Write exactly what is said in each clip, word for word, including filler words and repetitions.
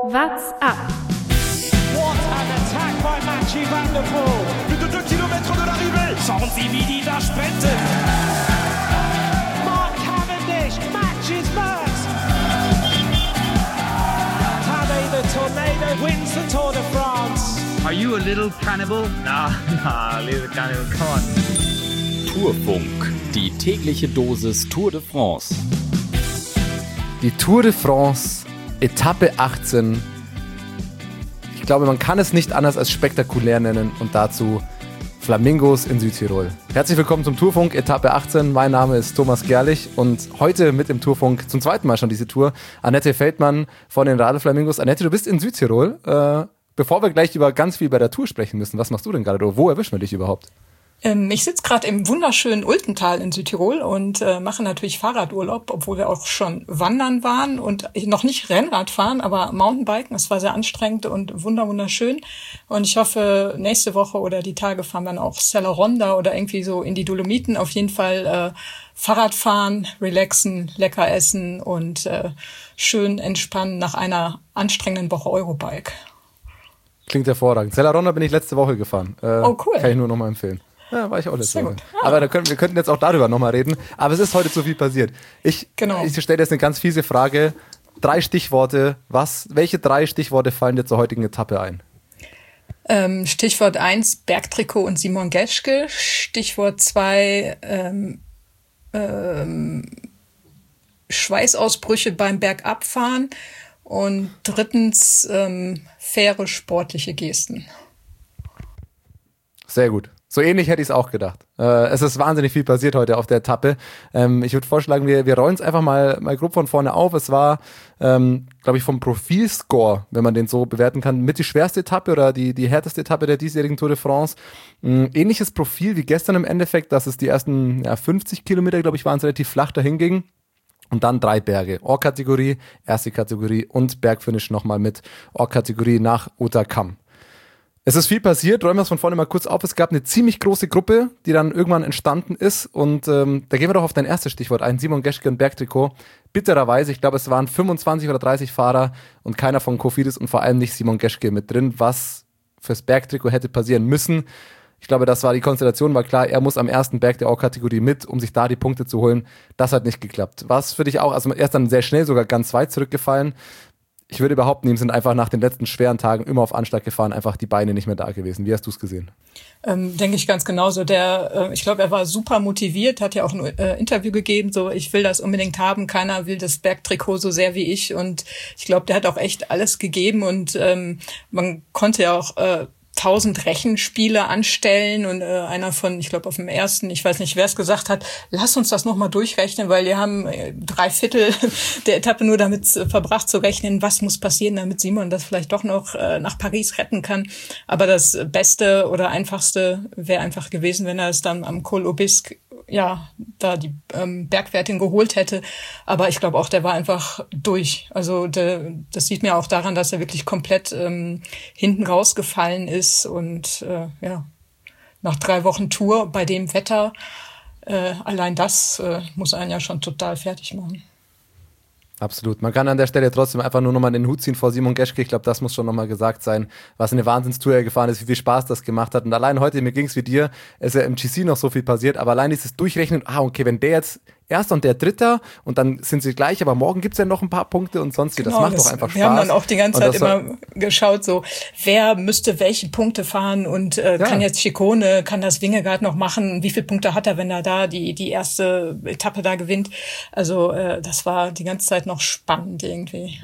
What's up? What an attack by Mathieu van der Poel. Plus de deux kilomètres de l'arrivée. Schauen Sie, wie die da sprinten. Mark Cavendish matches Max. Tadej the Tornado wins the Tour de France. Are you a little cannibal? Nah, nah, little cannibal, come on. Tourfunk, die tägliche Dosis Tour de France. Die Tour de France, Etappe achtzehn. Ich glaube, man kann es nicht anders als spektakulär nennen und dazu Flamingos in Südtirol. Herzlich willkommen zum Tourfunk, Etappe achtzehn. Mein Name ist Thomas Gerlich und heute mit im Tourfunk zum zweiten Mal schon diese Tour Annette Feldmann von den Radl-Flamingos. Annette, du bist in Südtirol. Äh, bevor wir gleich über ganz viel bei der Tour sprechen müssen, was machst du denn gerade? Wo erwischen wir dich überhaupt? Ähm, ich sitze gerade im wunderschönen Ultental in Südtirol und äh, mache natürlich Fahrradurlaub, obwohl wir auch schon wandern waren und noch nicht Rennrad fahren, aber Mountainbiken. Es war sehr anstrengend und wunder wunderschön. Und ich hoffe, nächste Woche oder die Tage fahren wir dann auch Selleronda oder irgendwie so in die Dolomiten. Auf jeden Fall äh, Fahrrad fahren, relaxen, lecker essen und äh, schön entspannen nach einer anstrengenden Woche Eurobike. Klingt hervorragend. Selleronda bin ich letzte Woche gefahren. Äh, oh, cool. Kann ich nur nochmal empfehlen. Ja, war ich auch letzte Woche. Ah. Aber da können, wir könnten jetzt auch darüber nochmal reden. Aber es ist heute zu viel passiert. Ich, genau. ich stelle jetzt eine ganz fiese Frage. Drei Stichworte. Was, welche drei Stichworte fallen dir zur heutigen Etappe ein? Ähm, Stichwort eins, Bergtrikot und Simon Geschke. Stichwort zwei, ähm, ähm, Schweißausbrüche beim Bergabfahren. Und drittens, ähm, faire sportliche Gesten. Sehr gut. So ähnlich hätte ich es auch gedacht. Äh, es ist wahnsinnig viel passiert heute auf der Etappe. Ähm, ich würde vorschlagen, wir, wir rollen es einfach mal, mal grob von vorne auf. Es war, ähm, glaube ich, vom Profilscore, wenn man den so bewerten kann, mit die schwerste Etappe oder die, die härteste Etappe der diesjährigen Tour de France. Ein ähnliches Profil wie gestern im Endeffekt, dass es die ersten ja, fünfzig Kilometer, glaube ich, waren es relativ flach dahin ging. Und dann drei Berge. Or-Kategorie, erste Kategorie und Bergfinish nochmal mit Or-Kategorie nach Otakam. Es ist viel passiert, räumen wir es von vorne mal kurz auf. Es gab eine ziemlich große Gruppe, die dann irgendwann entstanden ist. Und ähm, da gehen wir doch auf dein erstes Stichwort ein, Simon Geschke und Bergtrikot. Bittererweise, ich glaube, es waren fünfundzwanzig oder dreißig Fahrer und keiner von Cofidis und vor allem nicht Simon Geschke mit drin, was fürs Bergtrikot hätte passieren müssen. Ich glaube, das war die Konstellation, war klar, er muss am ersten Berg der Or-Kategorie mit, um sich da die Punkte zu holen. Das hat nicht geklappt. Was für dich auch, also er ist dann sehr schnell sogar ganz weit zurückgefallen. Ich würde behaupten, ihm sind einfach nach den letzten schweren Tagen immer auf Anschlag gefahren, einfach die Beine nicht mehr da gewesen. Wie hast du es gesehen? Ähm, denke ich ganz genauso. Der, äh, ich glaube, er war super motiviert, hat ja auch ein äh, Interview gegeben, so ich will das unbedingt haben, keiner will das Bergtrikot so sehr wie ich und ich glaube, der hat auch echt alles gegeben und ähm, man konnte ja auch äh, tausend Rechenspiele anstellen und äh, einer von, ich glaube auf dem ersten, ich weiß nicht, wer es gesagt hat, lass uns das nochmal durchrechnen, weil wir haben äh, drei Viertel der Etappe nur damit äh, verbracht zu rechnen, was muss passieren, damit Simon das vielleicht doch noch äh, nach Paris retten kann. Aber das Beste oder Einfachste wäre einfach gewesen, wenn er es dann am Col Aubisque ja, da die ähm, Bergwertin geholt hätte. Aber ich glaube auch, der war einfach durch. Also der, das sieht man auch daran, dass er wirklich komplett ähm, hinten rausgefallen ist. Und äh, ja, nach drei Wochen Tour bei dem Wetter, äh, allein das äh, muss einen ja schon total fertig machen. Absolut. Man kann an der Stelle trotzdem einfach nur nochmal den Hut ziehen vor Simon Geschke. Ich glaube, das muss schon nochmal gesagt sein, was eine Wahnsinnstour er gefahren ist, wie viel Spaß das gemacht hat. Und allein heute, mir ging es wie dir, es ist ja im G C noch so viel passiert, aber allein dieses Durchrechnen, ah, okay, wenn der jetzt Erster und der Dritter und dann sind sie gleich, aber morgen gibt's ja noch ein paar Punkte und sonst wie. Das genau, macht das, doch einfach Spaß. Wir haben dann auch die ganze Zeit immer geschaut, so wer müsste welche Punkte fahren und äh, ja. kann jetzt Ciccone, kann das Vingegaard noch machen, wie viele Punkte hat er, wenn er da die die erste Etappe da gewinnt. Also äh, das war die ganze Zeit noch spannend irgendwie.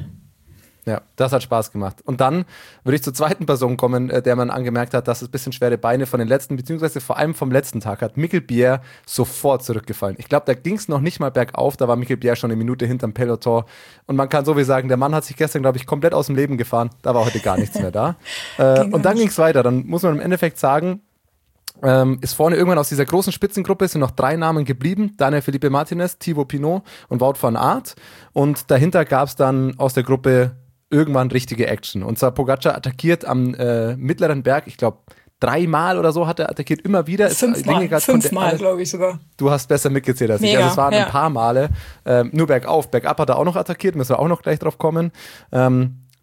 Ja, das hat Spaß gemacht. Und dann würde ich zur zweiten Person kommen, der man angemerkt hat, dass es ein bisschen schwere Beine von den letzten, beziehungsweise vor allem vom letzten Tag hat. Mikel Bjerg sofort zurückgefallen. Ich glaube, da ging es noch nicht mal bergauf, da war Mikel Bjerg schon eine Minute hinterm Peloton. Und man kann so wie sagen, der Mann hat sich gestern, glaube ich, komplett aus dem Leben gefahren. Da war heute gar nichts mehr da. äh, und dann ging es weiter. Dann muss man im Endeffekt sagen, ähm, ist vorne irgendwann aus dieser großen Spitzengruppe sind noch drei Namen geblieben. Daniel Felipe Martinez, Thibaut Pinot und Wout van Aert. Und dahinter gab es dann aus der Gruppe irgendwann richtige Action. Und zwar Pogacar attackiert am äh, mittleren Berg, ich glaube dreimal oder so hat er attackiert, immer wieder. Fünfmal, fünfmal glaube ich sogar. Du hast besser mitgezählt als ich. Also es waren ja. ein paar Male. Ähm, nur bergauf, bergab hat er auch noch attackiert, müssen wir auch noch gleich drauf kommen. Ähm,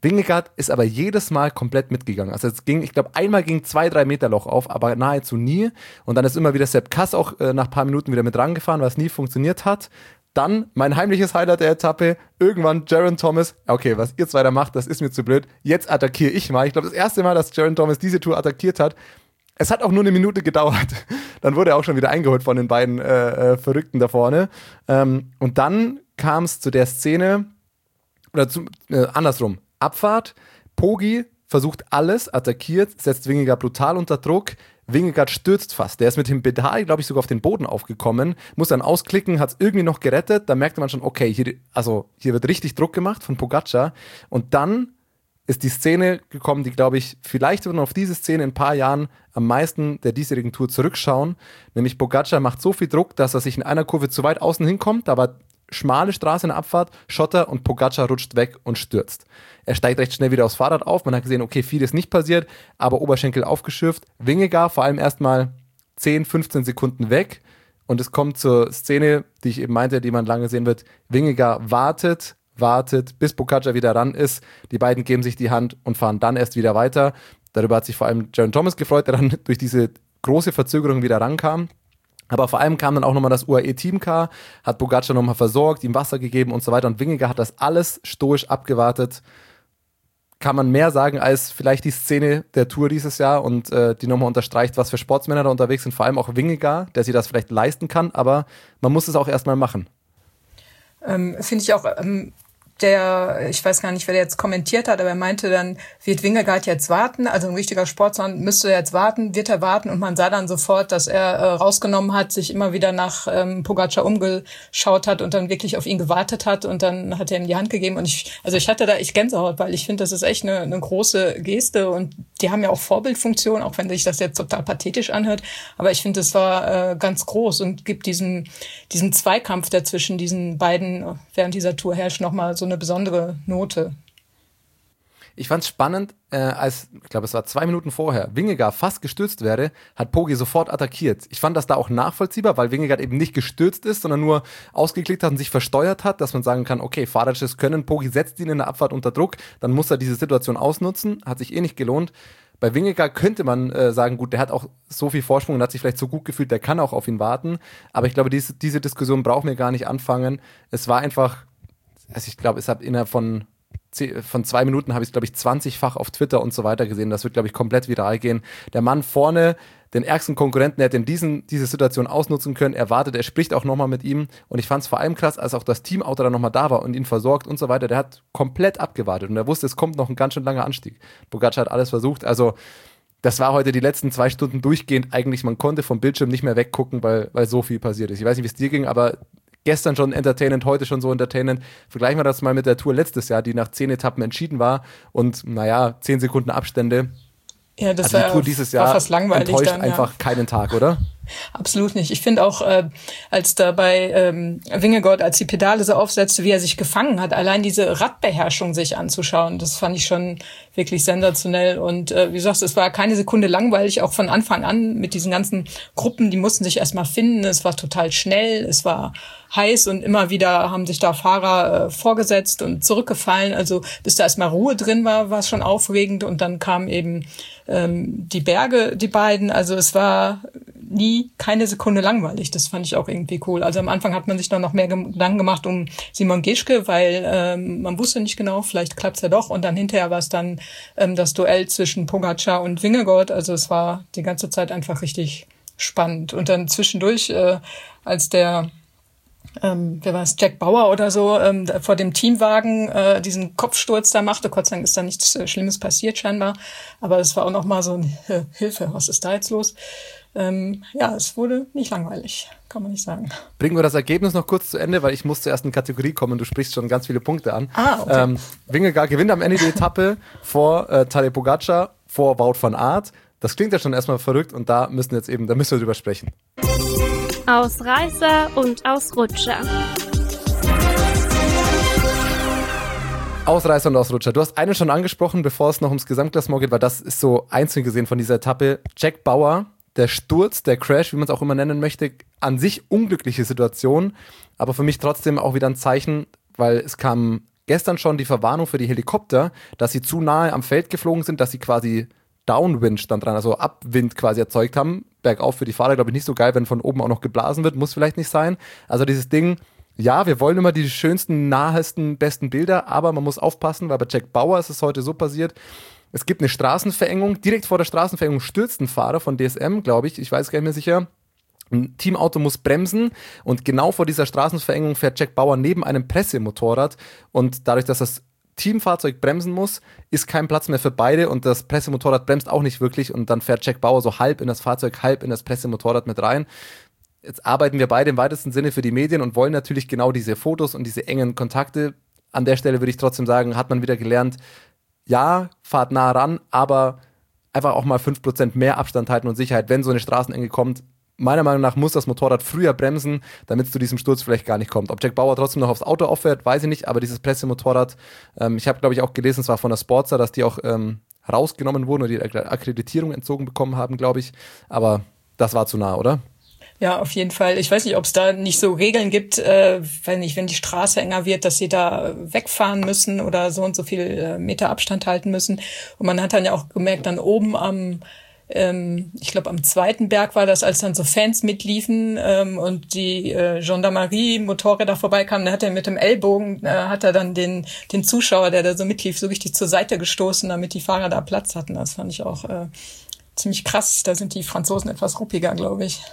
Vingegaard ist aber jedes Mal komplett mitgegangen. Also es ging, ich glaube, einmal ging zwei, drei Meter Loch auf, aber nahezu nie. Und dann ist immer wieder Sepp Kuss auch äh, nach ein paar Minuten wieder mit rangefahren, was nie funktioniert hat. Dann mein heimliches Highlight der Etappe, irgendwann Geraint Thomas, okay, was ihr zwei da macht, das ist mir zu blöd, jetzt attackiere ich mal. Ich glaube, das erste Mal, dass Geraint Thomas diese Tour attackiert hat, es hat auch nur eine Minute gedauert. Dann wurde er auch schon wieder eingeholt von den beiden äh, äh, Verrückten da vorne. Ähm, und dann kam es zu der Szene, oder zu, äh, andersrum, Abfahrt, Poggi versucht alles, attackiert, setzt Vingegaard brutal unter Druck, Vingegaard stürzt fast. Der ist mit dem Pedal, glaube ich, sogar auf den Boden aufgekommen, muss dann ausklicken, hat es irgendwie noch gerettet. Da merkte man schon, okay, hier, also hier wird richtig Druck gemacht von Pogačar. Und dann ist die Szene gekommen, die, glaube ich, vielleicht wird man auf diese Szene in ein paar Jahren am meisten der diesjährigen Tour zurückschauen. Nämlich Pogačar macht so viel Druck, dass er sich in einer Kurve zu weit außen hinkommt, aber schmale Straße in der Abfahrt, Schotter und Pogačar rutscht weg und stürzt. Er steigt recht schnell wieder aufs Fahrrad auf. Man hat gesehen, okay, viel ist nicht passiert, aber Oberschenkel aufgeschürft. Vingegaard vor allem erstmal zehn, fünfzehn Sekunden weg. Und es kommt zur Szene, die ich eben meinte, die man lange sehen wird. Vingegaard wartet, wartet, bis Pogačar wieder ran ist. Die beiden geben sich die Hand und fahren dann erst wieder weiter. Darüber hat sich vor allem Geraint Thomas gefreut, der dann durch diese große Verzögerung wieder rankam. Aber vor allem kam dann auch nochmal das U A E-Teamcar, hat Pogačar nochmal versorgt, ihm Wasser gegeben und so weiter. Und Vingegaard hat das alles stoisch abgewartet. Kann man mehr sagen als vielleicht die Szene der Tour dieses Jahr und äh, die nochmal unterstreicht, was für Sportsmänner da unterwegs sind. Vor allem auch Vingegaard, der sich das vielleicht leisten kann, aber man muss es auch erstmal machen. Ähm, finde ich auch... Ähm Der, ich weiß gar nicht, wer der jetzt kommentiert hat, aber er meinte dann, wird Vingegaard jetzt warten? Also ein richtiger Sportsmann müsste jetzt warten, wird er warten? Und man sah dann sofort, dass er äh, rausgenommen hat, sich immer wieder nach ähm, Pogačar umgeschaut hat und dann wirklich auf ihn gewartet hat und dann hat er ihm die Hand gegeben. Und ich, also ich hatte da echt Gänsehaut, weil ich finde, das ist echt eine, eine große Geste und die haben ja auch Vorbildfunktion, auch wenn sich das jetzt total pathetisch anhört. Aber ich finde, es war äh, ganz groß und gibt diesen, diesen Zweikampf dazwischen diesen beiden während dieser Tour herrscht nochmal so eine besondere Note. Ich fand es spannend, äh, als, ich glaube, es war zwei Minuten vorher, Vingegaard fast gestürzt wäre, hat Poggi sofort attackiert. Ich fand das da auch nachvollziehbar, weil Vingegaard eben nicht gestürzt ist, sondern nur ausgeklickt hat und sich versteuert hat, dass man sagen kann, okay, Fahrer das können, Poggi setzt ihn in der Abfahrt unter Druck, dann muss er diese Situation ausnutzen, hat sich eh nicht gelohnt. Bei Vingegaard könnte man äh, sagen, gut, der hat auch so viel Vorsprung und hat sich vielleicht so gut gefühlt, der kann auch auf ihn warten. Aber ich glaube, diese, diese Diskussion brauchen wir gar nicht anfangen. Es war einfach, also ich glaube, es hat innerhalb von, von zwei Minuten habe ich es, glaube ich, zwanzigfach auf Twitter und so weiter gesehen. Das wird, glaube ich, komplett viral gehen. Der Mann vorne, den ärgsten Konkurrenten, der hätte in diesen, diese Situation ausnutzen können. Er wartet, er spricht auch nochmal mit ihm. Und ich fand es vor allem krass, als auch das Teamauto dann nochmal da war und ihn versorgt und so weiter. Der hat komplett abgewartet und er wusste, es kommt noch ein ganz schön langer Anstieg. Pogačar hat alles versucht. Also das war heute die letzten zwei Stunden durchgehend eigentlich. Man konnte vom Bildschirm nicht mehr weggucken, weil, weil so viel passiert ist. Ich weiß nicht, wie es dir ging, aber gestern schon entertainend, heute schon so entertainend. Vergleichen wir das mal mit der Tour letztes Jahr, die nach zehn Etappen entschieden war und, naja, zehn Sekunden Abstände. Ja, das also die war, Tour dieses war Jahr fast langweilig enttäuscht dann, einfach ja. keinen Tag, oder? Absolut nicht. Ich finde auch, äh, als da bei ähm, Vingegaard, als die Pedale so aufsetzte, wie er sich gefangen hat, allein diese Radbeherrschung sich anzuschauen, das fand ich schon wirklich sensationell. Und äh, wie du sagst, es war keine Sekunde langweilig, auch von Anfang an mit diesen ganzen Gruppen, die mussten sich erstmal finden. Es war total schnell, es war heiß und immer wieder haben sich da Fahrer äh, vorgesetzt und zurückgefallen. Also bis da erstmal Ruhe drin war, war es schon aufregend und dann kamen eben ähm, die Berge, die beiden. Also es war nie keine Sekunde langweilig. Das fand ich auch irgendwie cool. Also am Anfang hat man sich dann noch mehr Gedanken gemacht um Simon Geschke, weil ähm, man wusste nicht genau, vielleicht klappt's ja doch. Und dann hinterher war es dann ähm, das Duell zwischen Pogačar und Vingegaard. Also es war die ganze Zeit einfach richtig spannend. Und dann zwischendurch, äh, als der Ähm, wer war es, Jack Bauer oder so, ähm, vor dem Teamwagen äh, diesen Kopfsturz da machte. Gott sei Dank ist da nichts äh, Schlimmes passiert scheinbar. Aber es war auch noch mal so ein äh, Hilfe, was ist da jetzt los? Ähm, ja, es wurde nicht langweilig, kann man nicht sagen. Bringen wir das Ergebnis noch kurz zu Ende, weil ich muss zur ersten Kategorie kommen. Du sprichst schon ganz viele Punkte an. Ah, okay. Ähm, Vingegaard gewinnt am Ende die Etappe vor äh, Tadej Pogačar, vor Wout van Aert. Das klingt ja schon erstmal verrückt und da müssen wir jetzt eben, da müssen wir drüber sprechen. Ausreißer und Ausrutscher. Ausreißer und Ausrutscher. Du hast einen schon angesprochen, bevor es noch ums Gesamtklassement geht, weil das ist so einzeln gesehen von dieser Etappe. Jack Bauer, der Sturz, der Crash, wie man es auch immer nennen möchte, an sich unglückliche Situation, aber für mich trotzdem auch wieder ein Zeichen, weil es kam gestern schon die Verwarnung für die Helikopter, dass sie zu nahe am Feld geflogen sind, dass sie quasi Downwind stand dran, also Abwind quasi erzeugt haben. Bergauf für die Fahrer, glaube ich, nicht so geil, wenn von oben auch noch geblasen wird, muss vielleicht nicht sein. Also dieses Ding, ja, wir wollen immer die schönsten, nahesten, besten Bilder, aber man muss aufpassen, weil bei Jack Bauer ist es heute so passiert, es gibt eine Straßenverengung, direkt vor der Straßenverengung stürzt ein Fahrer von D S M, glaube ich, ich weiß gar nicht mehr sicher. Ein Teamauto muss bremsen und genau vor dieser Straßenverengung fährt Jack Bauer neben einem Pressemotorrad und dadurch, dass das Teamfahrzeug bremsen muss, ist kein Platz mehr für beide und das Pressemotorrad bremst auch nicht wirklich und dann fährt Jack Bauer so halb in das Fahrzeug, halb in das Pressemotorrad mit rein. Jetzt arbeiten wir beide im weitesten Sinne für die Medien und wollen natürlich genau diese Fotos und diese engen Kontakte. An der Stelle würde ich trotzdem sagen, hat man wieder gelernt, ja, fahrt nah ran, aber einfach auch mal fünf Prozent mehr Abstand halten und Sicherheit, wenn so eine Straßenenge kommt. Meiner Meinung nach muss das Motorrad früher bremsen, damit es zu diesem Sturz vielleicht gar nicht kommt. Ob Jack Bauer trotzdem noch aufs Auto auffährt, weiß ich nicht, aber dieses Pressemotorrad, ähm, ich habe glaube ich auch gelesen, es war von der Sportster, dass die auch ähm, rausgenommen wurden oder die Akkreditierung entzogen bekommen haben, glaube ich, aber das war zu nah, oder? Ja, auf jeden Fall. Ich weiß nicht, ob es da nicht so Regeln gibt, äh, wenn nicht, wenn die Straße enger wird, dass sie da wegfahren müssen oder so und so viel äh, Meter Abstand halten müssen. Und man hat dann ja auch gemerkt, dann oben am Ähm, ich glaube, am zweiten Berg war das, als dann so Fans mitliefen ähm, und die äh, Gendarmerie-Motorräder vorbeikamen, da hat er mit dem Ellbogen, äh, hat er dann den den Zuschauer, der da so mitlief, so richtig zur Seite gestoßen, damit die Fahrer da Platz hatten. Das fand ich auch äh, ziemlich krass. Da sind die Franzosen etwas ruppiger, glaube ich.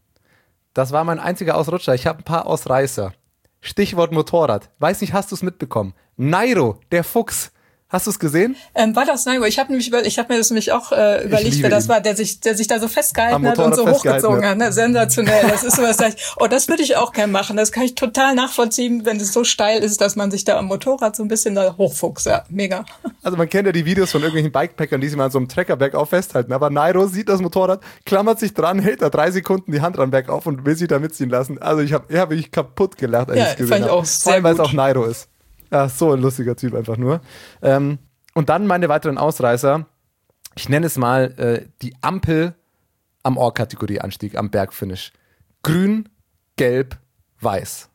Das war mein einziger Ausrutscher. Ich habe ein paar Ausreißer. Stichwort Motorrad. Weiß nicht, hast du es mitbekommen? Nairo, der Fuchs. Hast du es gesehen? Ähm, war das Nairo? Ich habe nämlich über, ich habe mir das nämlich auch äh, überlegt, wer das ihn. war, der sich, der sich da so festgehalten hat und so hochgezogen hat. Ne? Sensationell. Das ist sowas, sag ich, oh, das würde ich auch gerne machen. Das kann ich total nachvollziehen, wenn es so steil ist, dass man sich da am Motorrad so ein bisschen da hochfuchst. Ja, mega. Also man kennt ja die Videos von irgendwelchen Bikepackern, die sich mal an so einem Trecker bergauf festhalten. Aber Nairo sieht das Motorrad, klammert sich dran, hält da drei Sekunden die Hand dran bergauf und will sich da mitziehen lassen. Also ich habe, ich habe mich kaputt gelacht, als ja, ich es gesehen habe. Vor allem, weil es auch Nairo ist. Ja, so ein lustiger Typ einfach nur. Ähm, und dann meine weiteren Ausreißer. Ich nenne es mal äh, die Ampel am Or-Kategorie-Anstieg, am Bergfinish. Grün, gelb, weiß.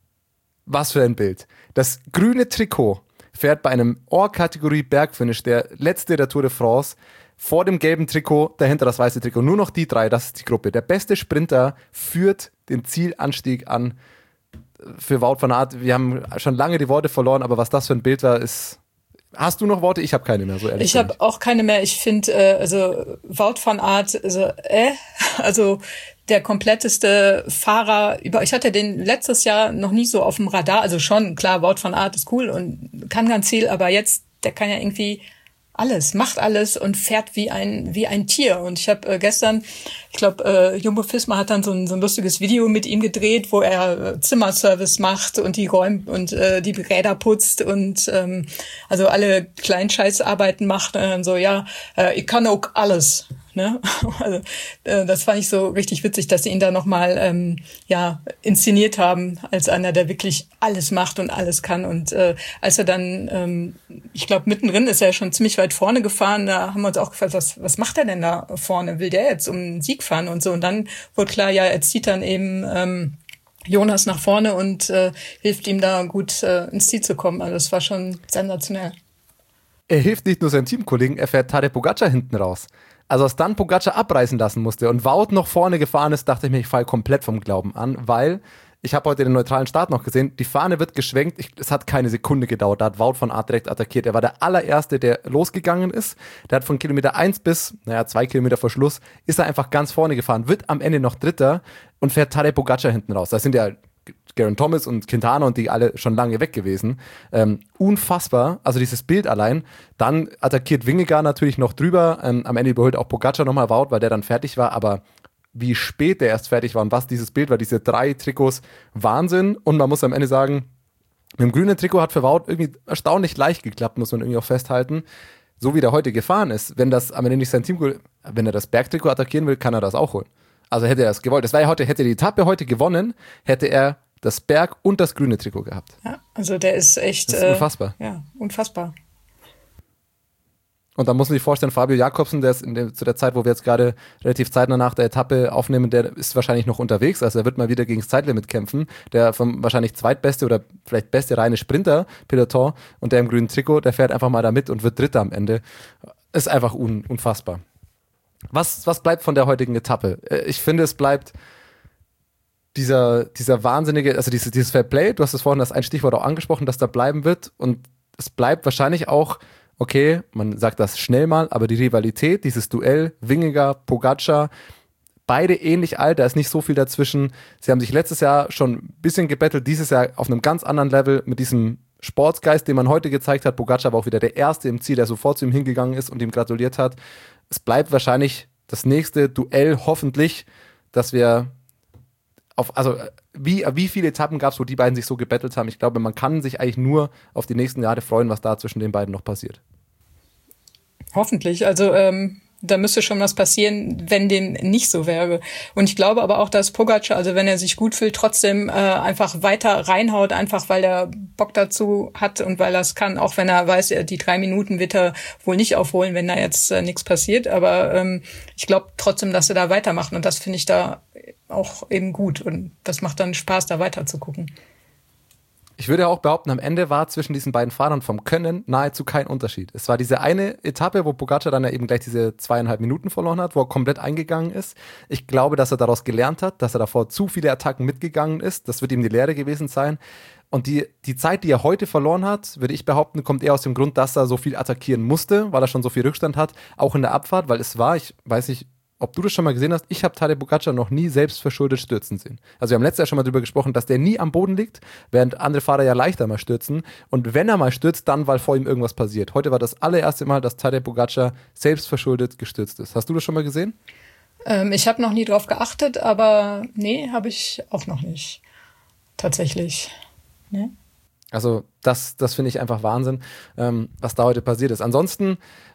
Was für ein Bild. Das grüne Trikot fährt bei einem Or-Kategorie-Bergfinish, der letzte der Tour de France, vor dem gelben Trikot, dahinter das weiße Trikot. Nur noch die drei, das ist die Gruppe. Der beste Sprinter führt den Zielanstieg an. Für Wout van Aert, wir haben schon lange die Worte verloren, aber was das für ein Bild war, ist... Hast du noch Worte? Ich habe keine mehr, so ehrlich. Ich habe auch keine mehr. Ich finde, äh, also Wout van Aert, also, äh, also der kompletteste Fahrer über. Ich hatte den letztes Jahr noch nie so auf dem Radar. Also schon, klar, Wout van Aert ist cool und kann ganz viel, aber jetzt, der kann ja irgendwie alles, macht alles und fährt wie ein wie ein Tier. Und ich habe äh, gestern, ich glaube, äh, Jumbo-Visma hat dann so ein, so ein lustiges Video mit ihm gedreht, wo er äh, Zimmerservice macht und die räumt und äh, die Räder putzt und ähm, also alle Kleinscheißarbeiten macht. Und dann so, ja, äh, ich kann auch alles. Ne? Also, äh, das fand ich so richtig witzig, dass sie ihn da nochmal ähm, ja, inszeniert haben, als einer, der wirklich alles macht und alles kann. Und äh, als er dann, ähm, ich glaube, mittendrin ist er schon ziemlich weit vorne gefahren, da haben wir uns auch gefragt, was, was macht er denn da vorne? Will der jetzt um den Sieg fahren und so? Und dann wurde klar, ja, er zieht dann eben ähm, Jonas nach vorne und äh, hilft ihm da gut äh, ins Ziel zu kommen. Also das war schon sensationell. Er hilft nicht nur seinem Teamkollegen, er fährt Tadej Pogacar hinten raus. Also als dann Pogacar abreißen lassen musste und Wout noch vorne gefahren ist, dachte ich mir, ich falle komplett vom Glauben an, weil ich habe heute den neutralen Start noch gesehen, die Fahne wird geschwenkt, ich, es hat keine Sekunde gedauert, da hat Wout van Aert direkt attackiert. Er war der allererste, der losgegangen ist, der hat von Kilometer eins bis, naja, zwei Kilometer vor Schluss, ist er einfach ganz vorne gefahren, wird am Ende noch Dritter und fährt Tadej Pogacar hinten raus. Das sind ja Geraint Thomas und Quintana und die alle schon lange weg gewesen. Ähm, unfassbar, also dieses Bild allein. Dann attackiert Vingegaard natürlich noch drüber. Ähm, am Ende überholt auch Pogacar nochmal Wout, weil der dann fertig war. Aber wie spät der erst fertig war und was dieses Bild war, diese drei Trikots, Wahnsinn. Und man muss am Ende sagen, mit dem grünen Trikot hat für Wout irgendwie erstaunlich leicht geklappt, muss man irgendwie auch festhalten. So wie der heute gefahren ist, wenn das am Ende nicht sein Team, wenn er das Bergtrikot attackieren will, kann er das auch holen. Also hätte er es gewollt. Das war ja heute, hätte die Etappe heute gewonnen, hätte er das Berg- und das grüne Trikot gehabt. Ja, also der ist echt... Das ist unfassbar. Äh, ja, unfassbar. Und da muss man sich vorstellen, Fabio Jakobsen, der ist in der, zu der Zeit, wo wir jetzt gerade relativ zeitnah nach der Etappe aufnehmen, der ist wahrscheinlich noch unterwegs, also er wird mal wieder gegen das Zeitlimit kämpfen, der vom wahrscheinlich zweitbeste oder vielleicht beste reine Sprinter-Peloton und der im grünen Trikot, der fährt einfach mal da mit und wird Dritter am Ende. Ist einfach un, unfassbar. Was, was bleibt von der heutigen Etappe? Ich finde, es bleibt dieser, dieser wahnsinnige, also dieses, dieses Fair Play, du hast es vorhin das ein Stichwort auch angesprochen, dass da bleiben wird und es bleibt wahrscheinlich auch, okay, man sagt das schnell mal, aber die Rivalität, dieses Duell, Vingegaard, Pogačar, beide ähnlich alt, da ist nicht so viel dazwischen. Sie haben sich letztes Jahr schon ein bisschen gebettelt, dieses Jahr auf einem ganz anderen Level mit diesem Sportsgeist, den man heute gezeigt hat. Pogačar war auch wieder der Erste im Ziel, der sofort zu ihm hingegangen ist und ihm gratuliert hat. Es bleibt wahrscheinlich das nächste Duell, hoffentlich, dass wir auf, also wie, wie viele Etappen gab es, wo die beiden sich so gebettelt haben? Ich glaube, man kann sich eigentlich nur auf die nächsten Jahre freuen, was da zwischen den beiden noch passiert. Hoffentlich. Also ähm, da müsste schon was passieren, wenn dem nicht so wäre. Und ich glaube aber auch, dass Pogačar, also wenn er sich gut fühlt, trotzdem äh, einfach weiter reinhaut, einfach weil er Bock dazu hat und weil er es kann, auch wenn er weiß, die drei Minuten wird er wohl nicht aufholen, wenn da jetzt äh, nichts passiert. Aber ähm, ich glaube trotzdem, dass er da weitermacht und das finde ich da auch eben gut und das macht dann Spaß, da weiter zu gucken. Ich würde auch behaupten, am Ende war zwischen diesen beiden Fahrern vom Können nahezu kein Unterschied. Es war diese eine Etappe, wo Pogačar dann ja eben gleich diese zweieinhalb Minuten verloren hat, wo er komplett eingegangen ist. Ich glaube, dass er daraus gelernt hat, dass er davor zu viele Attacken mitgegangen ist. Das wird ihm die Lehre gewesen sein. Und die, die Zeit, die er heute verloren hat, würde ich behaupten, kommt eher aus dem Grund, dass er so viel attackieren musste, weil er schon so viel Rückstand hat, auch in der Abfahrt, weil es war, ich weiß nicht, ob du das schon mal gesehen hast, ich habe Tadej Pogačar noch nie selbstverschuldet stürzen sehen. Also wir haben letztes Jahr schon mal darüber gesprochen, dass der nie am Boden liegt, während andere Fahrer ja leichter mal stürzen. Und wenn er mal stürzt, dann, weil vor ihm irgendwas passiert. Heute war das allererste Mal, dass Tadej Pogačar selbstverschuldet gestürzt ist. Hast du das schon mal gesehen? Ähm, ich habe noch nie drauf geachtet, aber nee, habe ich auch noch nicht. Tatsächlich. Nee. Also das, das finde ich einfach Wahnsinn, ähm, was da heute passiert ist. Ansonsten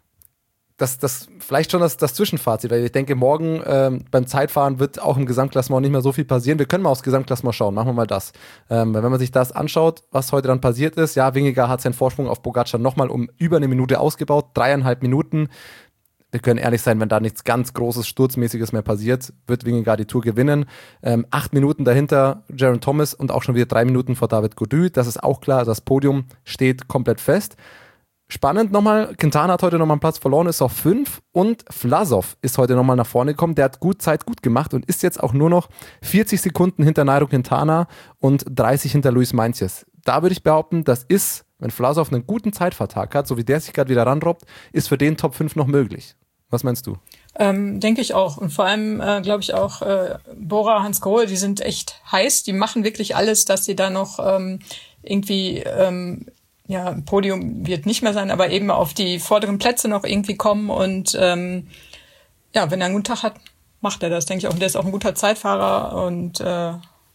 Das, das vielleicht schon das, das Zwischenfazit, weil ich denke, morgen ähm, beim Zeitfahren wird auch im Gesamtklassement nicht mehr so viel passieren. Wir können mal aufs Gesamtklassement schauen, machen wir mal das. Ähm, weil wenn man sich das anschaut, was heute dann passiert ist, ja, Vingegaard hat seinen Vorsprung auf Pogačar nochmal um über eine Minute ausgebaut, dreieinhalb Minuten. Wir können ehrlich sein, wenn da nichts ganz Großes, Sturzmäßiges mehr passiert, wird Vingegaard die Tour gewinnen. Ähm, acht Minuten dahinter Geraint Thomas und auch schon wieder drei Minuten vor David Gaudu. Das ist auch klar, das Podium steht komplett fest. Spannend nochmal, Quintana hat heute nochmal einen Platz verloren, ist auf fünf und Vlasov ist heute nochmal nach vorne gekommen, der hat gut Zeit gut gemacht und ist jetzt auch nur noch vierzig Sekunden hinter Nairo Quintana und dreißig hinter Luis Meintjes. Da würde ich behaupten, das ist, wenn Vlasov einen guten Zeitfahrtag hat, so wie der sich gerade wieder ranrobbt, ist für den Top fünf noch möglich. Was meinst du? Ähm, denke ich auch. Und vor allem äh, glaube ich auch äh, Bora, Hans Grohe, die sind echt heiß, die machen wirklich alles, dass sie da noch ähm, irgendwie ähm, ja, Podium wird nicht mehr sein, aber eben auf die vorderen Plätze noch irgendwie kommen und ähm, ja, wenn er einen guten Tag hat, macht er das, denke ich auch. Und der ist auch ein guter Zeitfahrer und äh,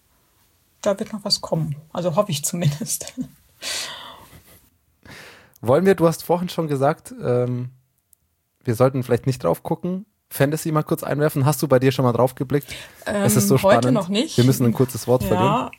da wird noch was kommen. Also hoffe ich zumindest. Wollen wir, du hast vorhin schon gesagt, ähm, wir sollten vielleicht nicht drauf gucken. Fantasy mal kurz einwerfen. Hast du bei dir schon mal drauf geblickt? Ähm, es ist so heute spannend. noch nicht. Wir müssen ein kurzes Wort ja. verlieren.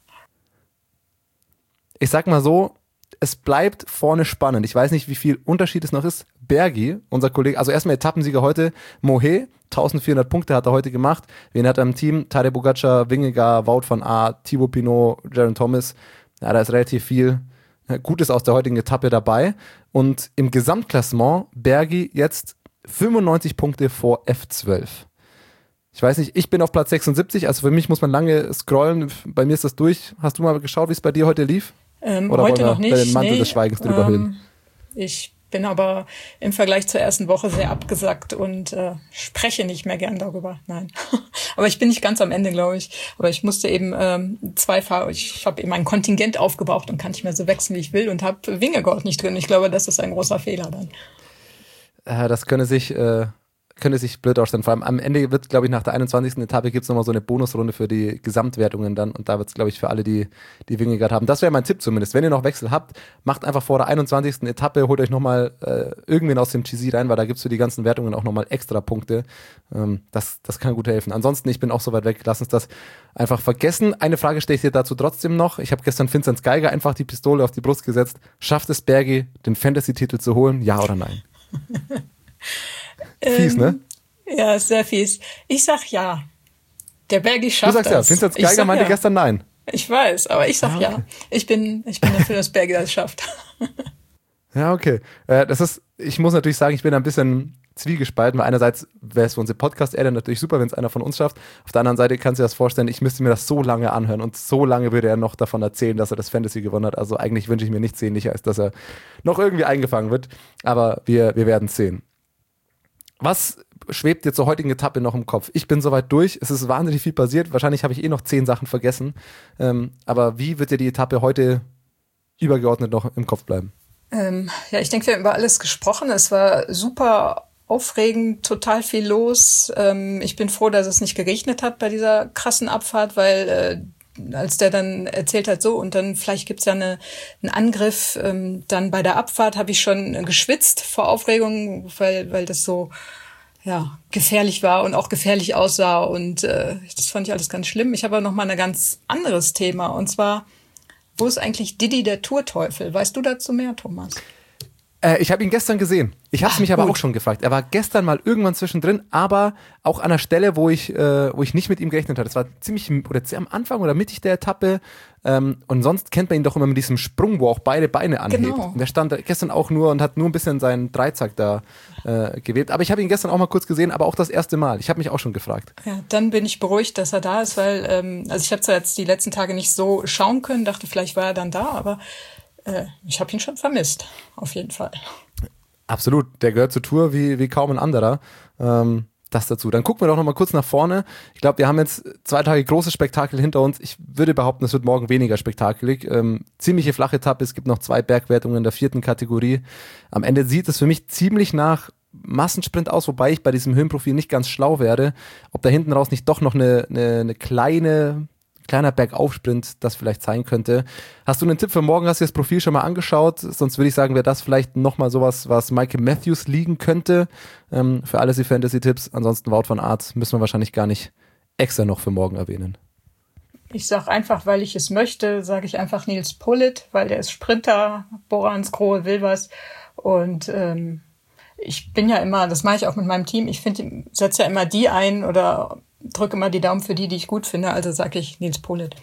Ich sag mal so, es bleibt vorne spannend. Ich weiß nicht, wie viel Unterschied es noch ist. Bergi, unser Kollege, also erstmal Etappensieger heute, Mohe, eintausendvierhundert Punkte hat er heute gemacht. Wen hat er im Team? Tadej Pogačar, Vingegaard, Wout van Aert, Thibaut Pinot, Geraint Thomas. Ja, da ist relativ viel Gutes aus der heutigen Etappe dabei. Und im Gesamtklassement Bergi jetzt fünfundneunzig Punkte vor F zwölf. Ich weiß nicht, ich bin auf Platz sechsundsiebzig, also für mich muss man lange scrollen. Bei mir ist das durch. Hast du mal geschaut, wie es bei dir heute lief? Ähm, Oder heute noch nicht. Den Mantel nee, des Schweigens drüber ähm, hüllen? Ich bin aber im Vergleich zur ersten Woche sehr abgesackt und äh, spreche nicht mehr gern darüber. Nein. Aber ich bin nicht ganz am Ende, glaube ich. Aber ich musste eben ähm, zwei Fahrer, ich habe eben ein Kontingent aufgebraucht und kann nicht mehr so wechseln, wie ich will und habe Vingegaard nicht drin. Ich glaube, das ist ein großer Fehler dann. Äh, das könne sich... Äh könnte sich blöd ausstellen. Vor allem am Ende wird, glaube ich, nach der einundzwanzigsten Etappe gibt es nochmal so eine Bonusrunde für die Gesamtwertungen dann und da wird es, glaube ich, für alle, die die Vingegaard haben. Das wäre mein Tipp zumindest. Wenn ihr noch Wechsel habt, macht einfach vor der einundzwanzigsten Etappe, holt euch nochmal äh, irgendwen aus dem G C rein, weil da gibt es für die ganzen Wertungen auch nochmal extra Punkte. Ähm, das, das kann gut helfen. Ansonsten, ich bin auch so weit weg, lass uns das einfach vergessen. Eine Frage stelle ich dir dazu trotzdem noch. Ich habe gestern Vinzenz Geiger einfach die Pistole auf die Brust gesetzt. Schafft es Bergi, den Fantasy-Titel zu holen? Ja oder nein? Fies, ähm, ne? Ja, ist sehr fies. Ich sag ja. Der Bergi Du schafft sagst ja, das. Vincent Ich Geiger sag meinte ja. gestern nein. Ich weiß, aber ich sag Ah, ja. okay. Ich bin, ich bin dafür, dass Bergi das schafft. Ja, okay. Äh, das ist, ich muss natürlich sagen, ich bin ein bisschen zwiegespalten, weil einerseits wäre es für unsere Podcast-Erde natürlich super, wenn es einer von uns schafft. Auf der anderen Seite kannst du dir das vorstellen, ich müsste mir das so lange anhören und so lange würde er noch davon erzählen, dass er das Fantasy gewonnen hat. Also eigentlich wünsche ich mir nichts sehnlicher, als dass er noch irgendwie eingefangen wird. Aber wir, wir werden es sehen. Was schwebt dir zur heutigen Etappe noch im Kopf? Ich bin soweit durch, es ist wahnsinnig viel passiert. Wahrscheinlich habe ich eh noch zehn Sachen vergessen. Ähm, aber wie wird dir die Etappe heute übergeordnet noch im Kopf bleiben? Ähm, ja, ich denke, wir haben über alles gesprochen. Es war super aufregend, total viel los. Ähm, ich bin froh, dass es nicht geregnet hat bei dieser krassen Abfahrt, weil äh, als der dann erzählt hat, so und dann vielleicht gibt's ja eine, einen Angriff, ähm, dann bei der Abfahrt habe ich schon geschwitzt vor Aufregung, weil weil das so ja gefährlich war und auch gefährlich aussah und äh, das fand ich alles ganz schlimm. Ich habe aber noch mal ein ganz anderes Thema und zwar, wo ist eigentlich Didi der Tourteufel? Weißt du dazu mehr, Thomas? Äh, ich habe ihn gestern gesehen. Ich habe es Ah, mich aber gut. auch schon gefragt. Er war gestern mal irgendwann zwischendrin, aber auch an einer Stelle, wo ich, äh, wo ich nicht mit ihm gerechnet hatte. Das war ziemlich oder sehr am Anfang oder mittig der Etappe. Ähm, und sonst kennt man ihn doch immer mit diesem Sprung, wo auch beide Beine anhebt. Genau. Und der stand da gestern auch nur und hat nur ein bisschen seinen Dreizack da äh, gewebt. Aber ich habe ihn gestern auch mal kurz gesehen, aber auch das erste Mal. Ich habe mich auch schon gefragt. Ja, dann bin ich beruhigt, dass er da ist, weil ähm, also ich habe zwar jetzt die letzten Tage nicht so schauen können, dachte, vielleicht war er dann da, aber äh, ich habe ihn schon vermisst, auf jeden Fall. Absolut, der gehört zur Tour wie, wie kaum ein anderer. Ähm, das dazu. Dann gucken wir doch noch mal kurz nach vorne. Ich glaube, wir haben jetzt zwei Tage großes Spektakel hinter uns. Ich würde behaupten, es wird morgen weniger spektakelig. Ähm, ziemliche flache Etappe. Es gibt noch zwei Bergwertungen in der vierten Kategorie. Am Ende sieht es für mich ziemlich nach Massensprint aus, wobei ich bei diesem Höhenprofil nicht ganz schlau werde, ob da hinten raus nicht doch noch eine, eine, eine kleine kleiner Bergaufsprint das vielleicht sein könnte. Hast du einen Tipp für morgen? Hast du das Profil schon mal angeschaut? Sonst würde ich sagen, wäre das vielleicht nochmal sowas, was Michael Matthews liegen könnte. Ähm, für alles die Fantasy-Tipps. Ansonsten Wout van Aert müssen wir wahrscheinlich gar nicht extra noch für morgen erwähnen. Ich sag einfach, weil ich es möchte, sage ich einfach Nils Politt, weil der ist Sprinter, Borans, Grohe, Wilvers und ähm, ich bin ja immer, das mache ich auch mit meinem Team, ich finde, setze ja immer die ein oder drücke immer die Daumen für die, die ich gut finde, also sage ich Nils Politt.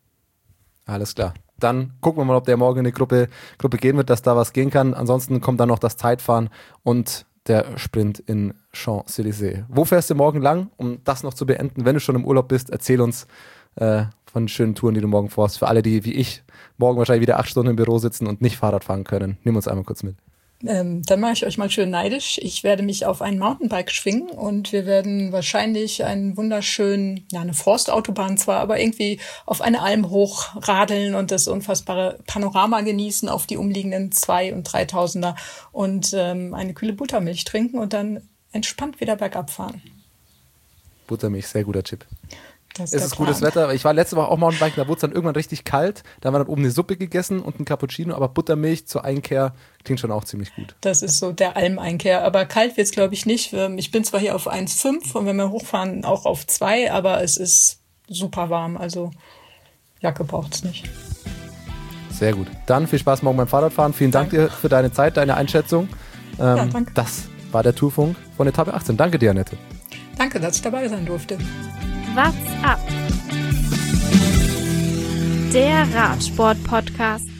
Alles klar. Dann gucken wir mal, ob der morgen in eine Gruppe, Gruppe gehen wird, dass da was gehen kann. Ansonsten kommt dann noch das Zeitfahren und der Sprint in Champs-Élysées. Wo fährst du morgen lang? Um das noch zu beenden, wenn du schon im Urlaub bist, erzähl uns äh, von schönen Touren, die du morgen vorhast. Für alle, die wie ich morgen wahrscheinlich wieder acht Stunden im Büro sitzen und nicht Fahrrad fahren können. Nimm uns einmal kurz mit. Ähm, dann mache ich euch mal schön neidisch. Ich werde mich auf ein Mountainbike schwingen und wir werden wahrscheinlich einen wunderschönen, ja eine Forstautobahn zwar, aber irgendwie auf eine Alm hochradeln und das unfassbare Panorama genießen auf die umliegenden zwei- und dreitausender und ähm, eine kühle Buttermilch trinken und dann entspannt wieder bergab fahren. Buttermilch, sehr guter Chip. Das Es ist gutes Wetter. Ich war letzte Woche auch Mountainbiken, da wurde es dann irgendwann richtig kalt. Da haben wir dann oben eine Suppe gegessen und ein Cappuccino, aber Buttermilch zur Einkehr klingt schon auch ziemlich gut. Das ist so der Almeinkehr. Aber kalt wird's glaube ich nicht. Ich bin zwar hier auf eins Komma fünf und wenn wir hochfahren auch auf zwei, aber es ist super warm. Also Jacke braucht's nicht. Sehr gut. Dann viel Spaß morgen beim Fahrradfahren. Vielen Dank dir für deine Zeit, deine Einschätzung. Ähm, Ja, danke. Das war der Tourfunk von Etappe achtzehn. Danke dir, Annette. Danke, dass ich dabei sein durfte. What's up? Der Radsport-Podcast.